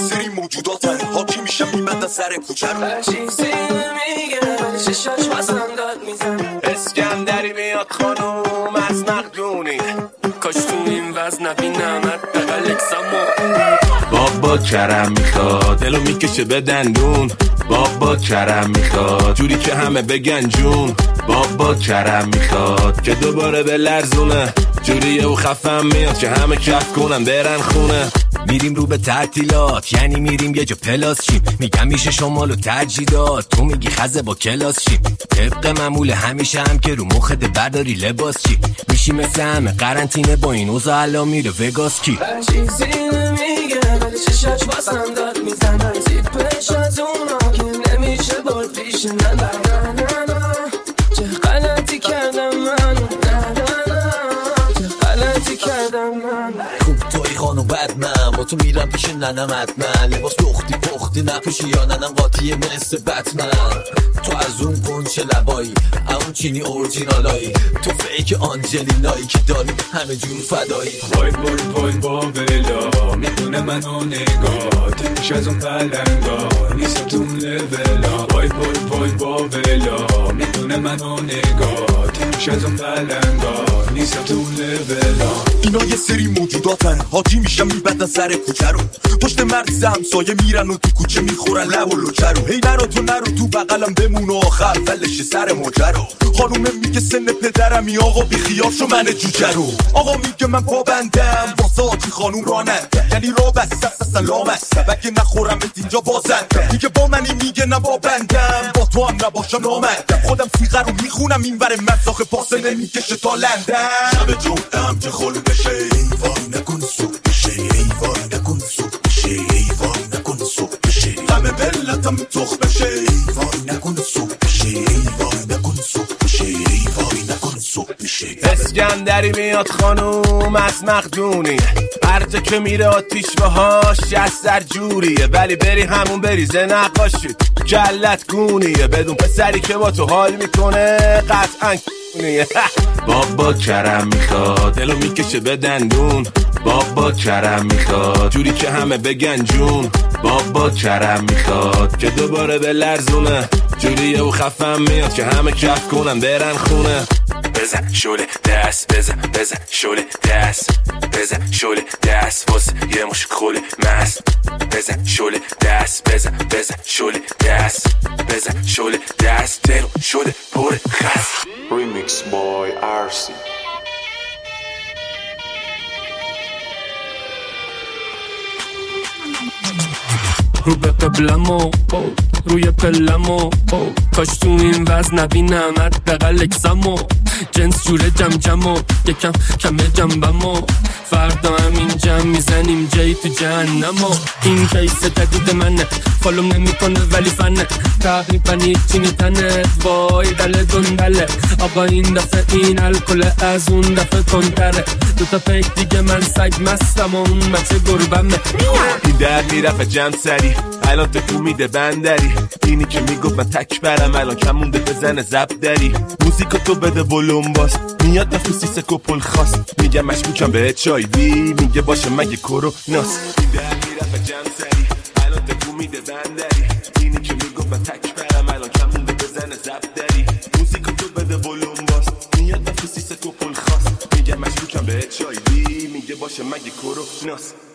سری موجوداتن حاکی میشم میبندن سر کوچه رو. هر چیزی نمیگه ششاش واسم داد میزن. اسکندری میاد خانوم از مقدونی، کاش تو این وزن نبینم حداقل اکسامو. بابا کرم میخواد دلو میکشه به دندون، بابا کرم میخواد جوری که همه بگن جون، بابا کرم میخواد که دوباره به لرزونه، جوریه و خفم میاد که همه کف کنن برن خونه. میریم رو به تعطیلات یعنی میریم یه جا پلاس شیم، میگم میشه شمال و تجهیزات، تو میگی خزه با کلاس شیم. طبق معمول همیشه هم که رو مخت برداری لباس چی میشی مثل همه قرنطینه با این اوضاع الان میره وگاس کی. هر چیزی نمیگه ولی ششاش واسم داد میزنن. زیپش از اونا که نمیشه بر پیش من. چه غلطی کردم من، چه غلطی کردم من. خوب توی خانو بد من با تو میرم پیش ننم حتما، لباس لختی پختی نپوشی یا ننم قاطیه مثل بتمن. تو از اون گنچه لبایی اون چینی اورجینالایی، تو فیک آنجلینایی که داری همه جور فدایی. وای وای وای با ولا میدونه منو نگاه میشه از اون پلنگا نیستم تو اون لولا. وای وای وای با ولا میدونه منو نگاه میشه از اون پلنگا نیستم تو اون لولا. اینا یه سری موجوداتن حاکی میشم میبندن سر کوچه رو، پشت مرز همسایه میرن و تو کوچه میخورن لب و لوچه رو. هی نرو تو بغلم بمون و آخر ولش سر ماجرا. خانومه میگه سن پدرمی آقا بیخیال شو من جوجه رو. آقا میگه من پابندم واسه آجی خانوم راننده، یعنی را بسته سلام است بگه نخورمت اینجا بازنده. میگه با منی میگه نه با بندم با تو هم نباشم نامندم. خودم سیغه رو میخونم این ور مزاخ پاسه نمیکشه تا لندن. شب جمعه هم که خل بشه ای وای نکن صبح بشه، ای وای نکن صبح بشه، ای وای نکن صبح بشه. غم ملتم تخ بشه ای وای نکن صبح بشه، ای وای نکن صبح بشه، ای وای نکن صبح بشه. اسکندری میاد خانوم از مقدونی، هرجا که میره آتیش بهاش از سر جوریه، ولی بری همون بریزه نقاشی کلت گونیه، بدون پسری که با تو حال میکنه قطعا کونیه. بابا کرم میخواد دلو میکشه به دندون، بابا کرم میخواد جوری که همه بگن جون، بابا کرم میخواد که دوباره به لرزونه، جوریه و خفم میاد که همه کف کنن برن خونه. بزن شوله دست بزن شوله دست بزن شوله دست واسه یه مش کوله مست. بزن شوله دست بزن شوله دست بزن شوله دست دلو شوله پر خست. Remix by RC. رو به قبلمو روی پلمو کاش تو این وزن نبینم حداقل اکسامو. جنس جوره جمجمو یکم کمه جنبمو، فردا همین جمع میزنیم جایی تو جهنمو. این کیسه جدید منه فالوم نمیکنه ولی فنه، تقریبا هیچی نیتنه وای دل گندله. آقا این دفعه این الکل از اون دفعه کنتره، دوتا پیک دیگه من سگ مستم و اون بچه گربمه. این در میرفت جمع سری الان تو میده بندری، اینی که میگفت من تک برم الان کم مونده بزنه زب دری. موزیکا تو بده ولوم باز میاد نفسی سکو پل خواست، میگه مشکوکم به چای وی میگه باشه مگه کرو ناس. این در میرفت جمع سری الان تو میده بندری، اینی که میگفت من تک برم الان کم مونده بزنه زب دری. موزیکا تو بده ولوم باز میاد نفسی سکو پل خواست، میگه مشکوکم به چای وی میگه باشه مگه کرو ناس.